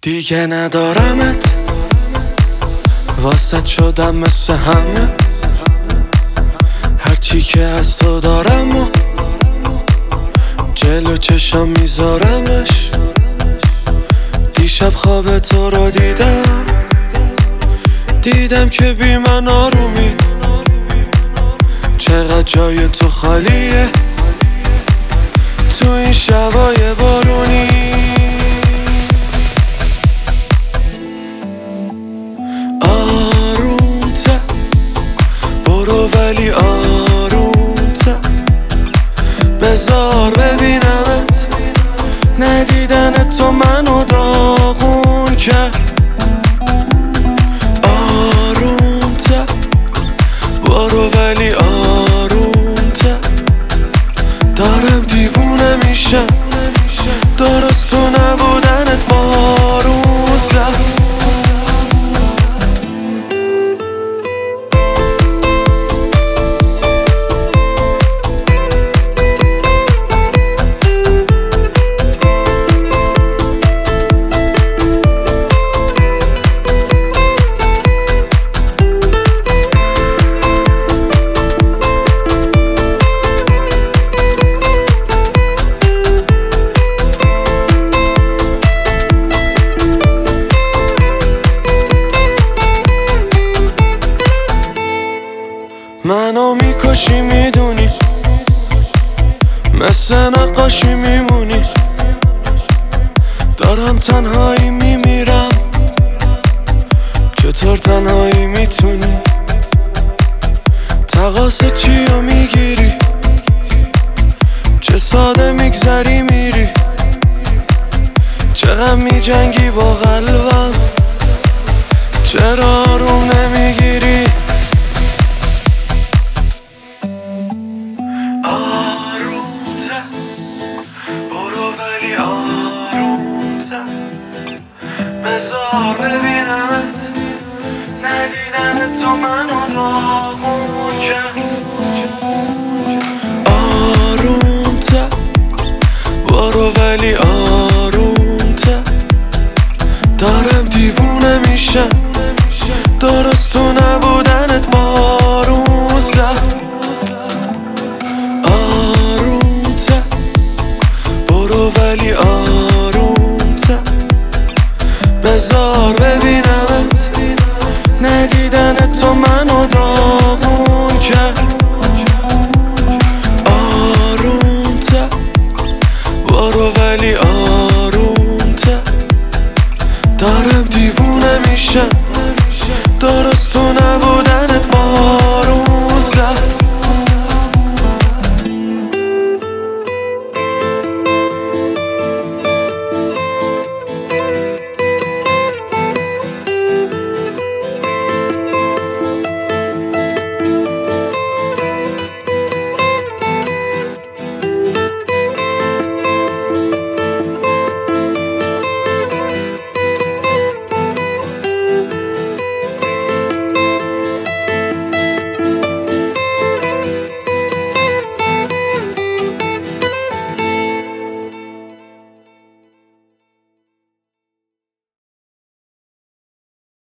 دیگه ندارمت، واسه شدم مثل همه. هرچی که از تو دارم و جلو چشم میذارمش. دیشب خواب تو رو دیدم که بی من آرومی. چقدر جای تو خالیه تو این شبای بارونی. آروم‌تر برو ولی آروم‌تر، بذار ببینمت. ندیدن تو منو داغون کرد. آروم‌تر برو ولی آروم‌تر، دارم دیوونه میشم. درست تو نبودنت بارون زد. منو میکشی میدونی، مثل نقاشی میمونی. دارم تنهایی میمیرم، چطور تنهایی میتونی؟ تقاس چیو میگیری، چه ساده میگذری میری. چقدر میجنگی با قلبم، چرا آروم نمیگیری؟ بذار ببینمت. ندیدن تو منو داغون کرد. آروم‌تر برو ولی آروم‌تر، دارم دیوونه میشم. درست تو نبودنت بارون زد. آروم‌تر برو ولی آروم‌تر، بذار ببینمت. ندیدن تو منو داغون کرد. آروم‌تر برو ولی آروم‌تر، دارم دیوونه میشم. درست تو نبودنت بارون زد.